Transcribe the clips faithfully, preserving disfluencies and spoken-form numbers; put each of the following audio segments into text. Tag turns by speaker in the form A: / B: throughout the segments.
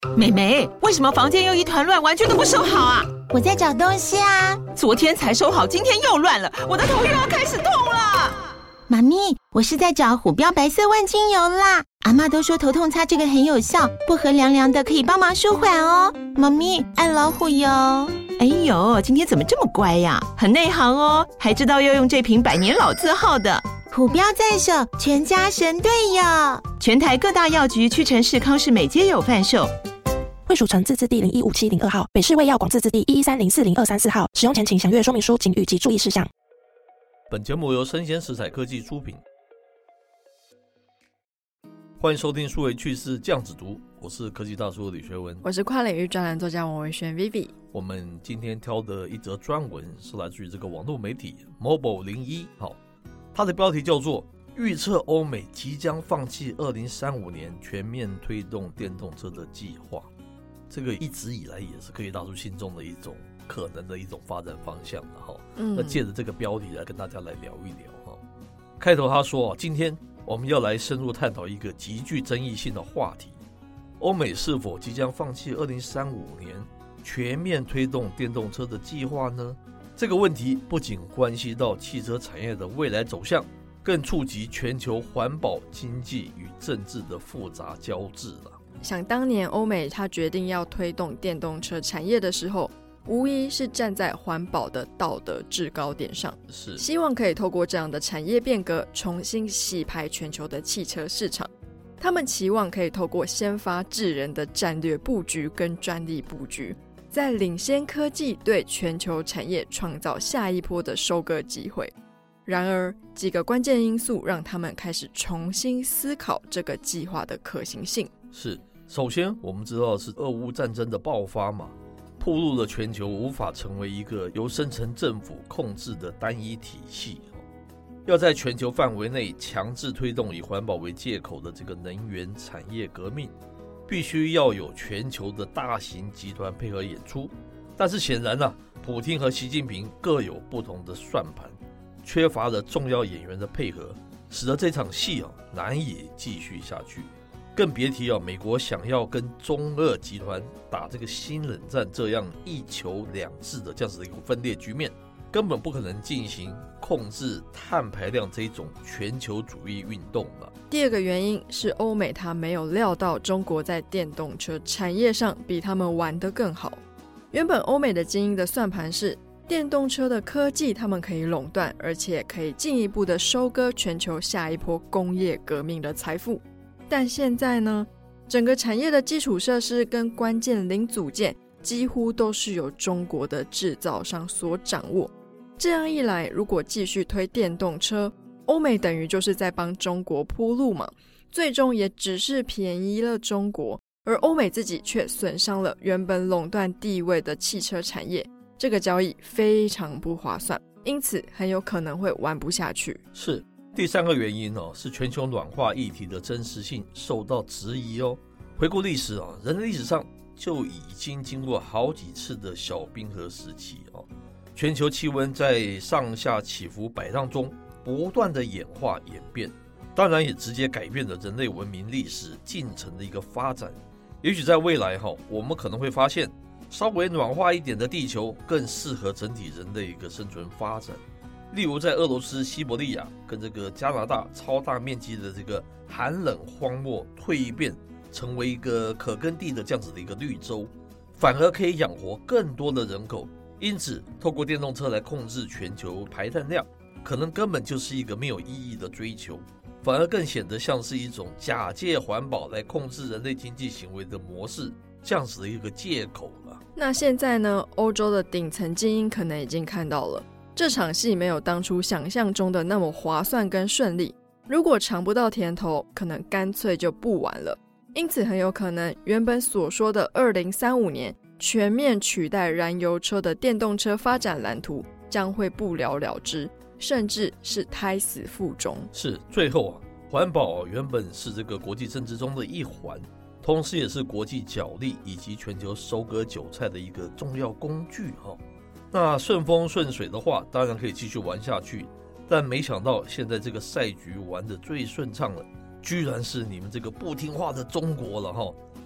A: 妹妹，为什么房间又一团乱，玩具都不收好啊？
B: 我在找东西啊。
A: 昨天才收好，今天又乱了，我的头又要开始痛了。
B: 妈咪，我是在找虎标白色万金油啦。阿嬷都说头痛擦这个很有效，薄荷凉凉的，可以帮忙舒缓哦。妈咪，爱老虎油。
A: 哎呦，今天怎么这么乖呀？很内行哦，还知道要用这瓶百年老字号的。
B: 虎标在手，全家神队友。
A: 全台各大药局、屈臣氏、康士美皆有贩售。
C: 卫署成字字第零一五七零二号，北市卫药广字字第一一三零四零二三四号。使用前请详阅说明书、警语及注意事项。
D: 本节目由生鲜食材科技出品，欢迎收听数位趣事酱子读，我是科技大叔李学文，
E: 我是跨领域专栏作家王维轩 Vivi。
D: 我们今天挑的一则专文是来自于这个网络媒体 Mobile 零一，好，它的标题叫做预测欧美即将放弃二零三五年全面推动电动车的计划。这个一直以来也是科技大叔心中的一种可能的一种发展方向的哈。嗯，那借着这个标题来跟大家来聊一聊哈。开头他说，今天我们要来深入探讨一个极具争议性的话题：欧美是否即将放弃二零三五年全面推动电动车的计划呢？这个问题不仅关系到汽车产业的未来走向，更触及全球环保、经济与政治的复杂交织了。
E: 想当年欧美他决定要推动电动车产业的时候，无疑是站在环保的道德制高点上，
D: 是
E: 希望可以透过这样的产业变革重新洗牌全球的汽车市场。他们期望可以透过先发制人的战略布局跟专利布局，在领先科技对全球产业创造下一波的收割机会。然而几个关键因素让他们开始重新思考这个计划的可行性。
D: 是，首先我们知道是俄乌战争的爆发嘛，暴露了全球无法成为一个由深层政府控制的单一体系，要在全球范围内强制推动以环保为借口的这个能源产业革命，必须要有全球的大型集团配合演出。但是显然啊，普丁和习近平各有不同的算盘，缺乏了重要演员的配合，使得这场戏啊难以继续下去。更别提啊，美国想要跟中俄集团打这个新冷战这样一球两制的这样子的一个分裂局面，根本不可能进行控制碳排量这种全球主义运动了。
E: 第二个原因是欧美他没有料到中国在电动车产业上比他们玩得更好。原本欧美的精英的算盘是电动车的科技他们可以垄断，而且可以进一步的收割全球下一波工业革命的财富。但现在呢，整个产业的基础设施跟关键零组件几乎都是由中国的制造商所掌握。这样一来，如果继续推电动车，欧美等于就是在帮中国铺路嘛，最终也只是便宜了中国，而欧美自己却损伤了原本垄断地位的汽车产业。这个交易非常不划算，因此很有可能会玩不下去。
D: 是。第三个原因、哦、是全球暖化议题的真实性受到质疑哦。回顾历史、哦、人类历史上就已经经过好几次的小冰河时期、哦、全球气温在上下起伏摆荡中不断的演化演变，当然也直接改变了人类文明历史进程的一个发展。也许在未来、哦、我们可能会发现稍微暖化一点的地球更适合整体人类一个生存发展。例如在俄罗斯西伯利亚跟这个加拿大超大面积的这个寒冷荒漠蜕变成为一个可耕地的这样子的一个绿洲，反而可以养活更多的人口。因此透过电动车来控制全球排碳量，可能根本就是一个没有意义的追求，反而更显得像是一种假借环保来控制人类经济行为的模式，这样子的一个借口了。
E: 那现在呢，欧洲的顶层精英可能已经看到了这场戏没有当初想象中的那么划算跟顺利，如果尝不到甜头，可能干脆就不玩了。因此很有可能原本所说的二零三五年全面取代燃油车的电动车发展蓝图将会不了了之，甚至是胎死腹中。
D: 是，最后啊，环保原本是这个国际政治中的一环，同时也是国际角力以及全球收割韭菜的一个重要工具、哦、那顺风顺水的话当然可以继续玩下去，但没想到现在这个赛局玩得最顺畅了，居然是你们这个不听话的中国了、哦、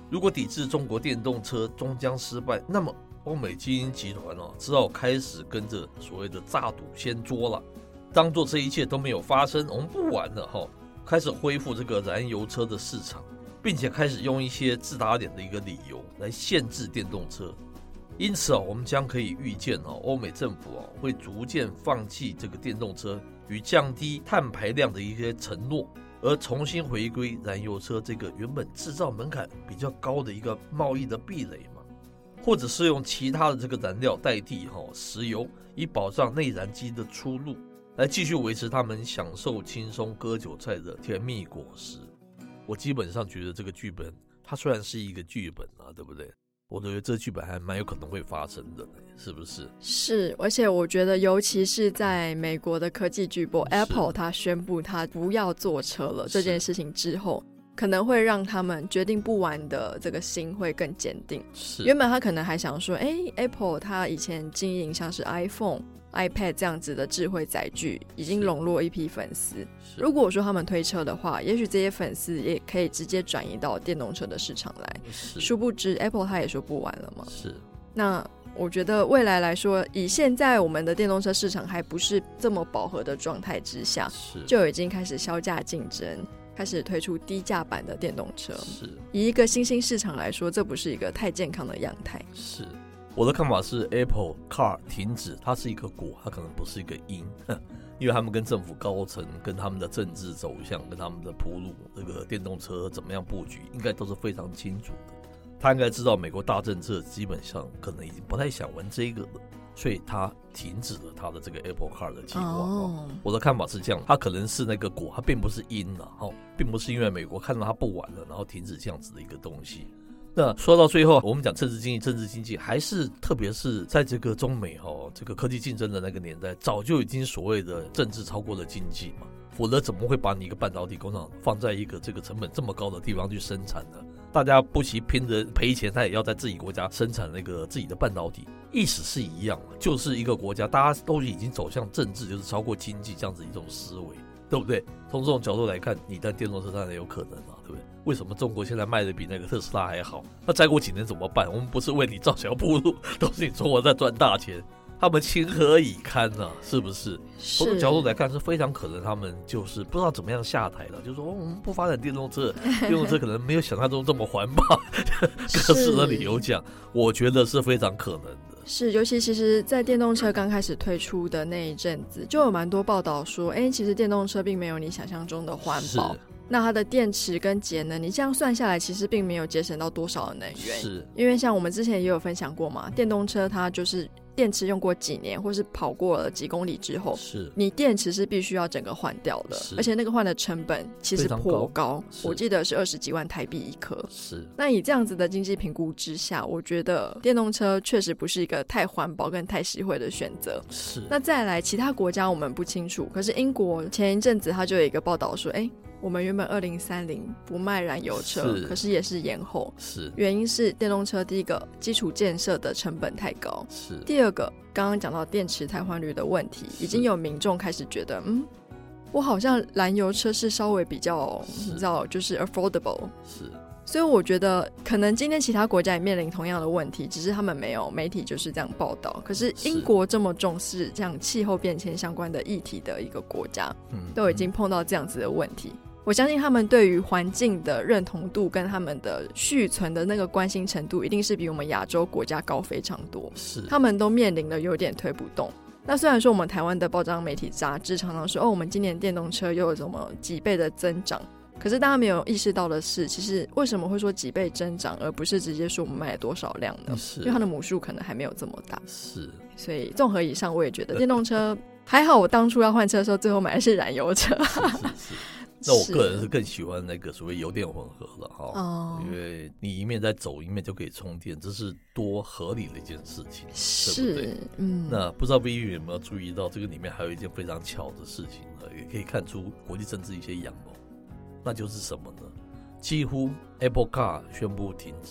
D: 如果抵制中国电动车终将失败，那么欧美精英集团哦，只好开始跟着所谓的诈赌先捉了，当做这一切都没有发生，我们不玩了哈，开始恢复这个燃油车的市场，并且开始用一些自打脸的一个理由来限制电动车。因此啊，我们将可以预见啊，欧美政府啊会逐渐放弃这个电动车与降低碳排量的一些承诺，而重新回归燃油车这个原本制造门槛比较高的一个贸易的壁垒嘛，或者是用其他的这个燃料代替哈石油，以保障内燃机的出路，来继续维持他们享受轻松割韭菜的甜蜜果实。我基本上觉得这个剧本，它虽然是一个剧本啊，对不对？我觉得这剧本还蛮有可能会发生的，是不是？
E: 是，而且我觉得尤其是在美国的科技巨擘 Apple 它宣布它不要做车了这件事情之后，可能会让他们决定不玩的这个心会更坚定。
D: 是，
E: 原本他可能还想说，哎 ，Apple 它以前经营像是 iPhone、iPad 这样子的智慧载具，已经笼络一批粉丝。如果说他们推车的话，也许这些粉丝也可以直接转移到电动车的市场来。殊不知 Apple 它也说不玩了嘛。
D: 是。
E: 那我觉得未来来说，以现在我们的电动车市场还不是这么饱和的状态之下，就已经开始削价竞争，开始推出低价版的电动车。
D: 是。以
E: 一个新兴市场来说，这不是一个太健康的样态。
D: 是。我的看法是 Apple Car 停止，它是一个果，它可能不是一个因，因为他们跟政府高层、跟他们的政治走向、跟他们的铺路，这个电动车怎么样布局，应该都是非常清楚的。他应该知道美国大政策基本上可能已经不太想玩这个了，所以他停止了他的这个 Apple Car 的计划。哦，我的看法是这样，他可能是那个果，他并不是因了，哦，并不是因为美国看到他不玩了，然后停止这样子的一个东西。那说到最后，我们讲政治经济，政治经济还是特别是在这个中美哦这个科技竞争的那个年代，早就已经所谓的政治超过了经济嘛，否则怎么会把你一个半导体工厂放在一个这个成本这么高的地方去生产呢？大家不惜拼着赔钱，他也要在自己国家生产那个自己的半导体，意思是一样的，就是一个国家大家都已经走向政治，就是超过经济这样子一种思维，对不对？从这种角度来看，你在电动车当然有可能啊，对不对？为什么中国现在卖的比那个特斯拉还好？那再过几年怎么办？我们不是为你造桥铺路，都是你中国在赚大钱，他们情何以堪呢、啊？是不是？从这个角度来看，是非常可能他们就是不知道怎么样下台了，就是说、哦、我们不发展电动车，电动车可能没有想象中这么环保，各式的理由讲，我觉得是非常可能的。
E: 是，尤其其实在电动车刚开始推出的那一阵子，就有蛮多报道说，哎，其实电动车并没有你想象中的环保。那它的电池跟节能，你这样算下来，其实并没有节省到多少的能源。是，因为像我们之前也有分享过嘛，电动车它就是电池用过几年，或是跑过了几公里之后，是你电池是必须要整个换掉的，而且那个换的成本其实颇高，我记得是二十几万台币一颗。是，那以这样子的经济评估之下，我觉得电动车确实不是一个太环保跟太实惠的选择。是，那再来其他国家我们不清楚，可是英国前一阵子他就有一个报道说，哎。我们原本二零三零不卖燃油车，是可是也是延后，是原因是电动车第一个基础建设的成本太高，是第二个刚刚讲到电池汰换率的问题，已经有民众开始觉得，嗯，我好像燃油车是稍微比较你知道就是 affordable， 是，所以我觉得可能今天其他国家也面临同样的问题，只是他们没有媒体就是这样报道。可是英国这么重视这样气候变迁相关的议题的一个国家，嗯，都已经碰到这样子的问题。我相信他们对于环境的认同度跟他们的续存的那个关心程度一定是比我们亚洲国家高非常多，是他们都面临了有点推不动。那虽然说我们台湾的报章媒体杂志常常说哦，我们今年电动车又有什么几倍的增长，可是大家没有意识到的是，其实为什么会说几倍增长而不是直接说我们卖了多少辆呢？是因为它的母数可能还没有这么大。是，所以综合以上我也觉得电动车还好，我当初要换车的时候最后买的是燃油车。是是是
D: 那我个人是更喜欢那个所谓油电混合了哈、哦，因为你一面在走，一面就可以充电，这是多合理的一件事情，是，对不对？嗯。那不知道 V 有没有注意到，这个里面还有一件非常巧的事情呢，也可以看出国际政治一些阳谋，那就是什么呢？几乎 Apple Car 宣布停止，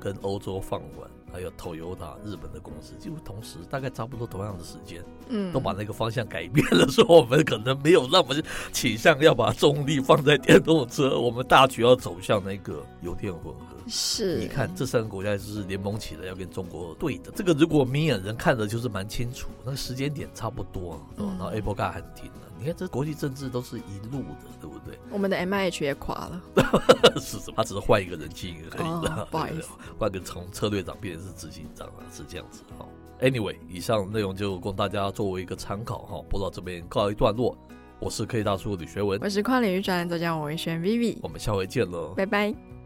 D: 跟欧洲放缓，还有 Toyota 日本的公司，几乎同时大概差不多同样的时间，嗯，都把那个方向改变了，说我们可能没有那么倾向要把重力放在电动车，我们大局要走向那个油电混合。
E: 是，
D: 你看这三个国家就是联盟起来要跟中国对的，这个如果明眼人看的就是蛮清楚，那个时间点差不多，嗯、然后 Apple Car 喊停了。你看这国际政治都是一路的，对不对？
E: 我们的 M I H 也垮了，
D: 是什么？他只是换一个人进一个而已的，
E: 不好意思，
D: 换个从策略长变成是执行长啊，是这样子哈。Anyway， 以上内容就供大家作为一个参考哈，播到这边告一段落。我是科技大叔李学文，
E: 我是跨领域专栏作家王维轩 Vivi，
D: 我们下回见喽，
E: 拜拜。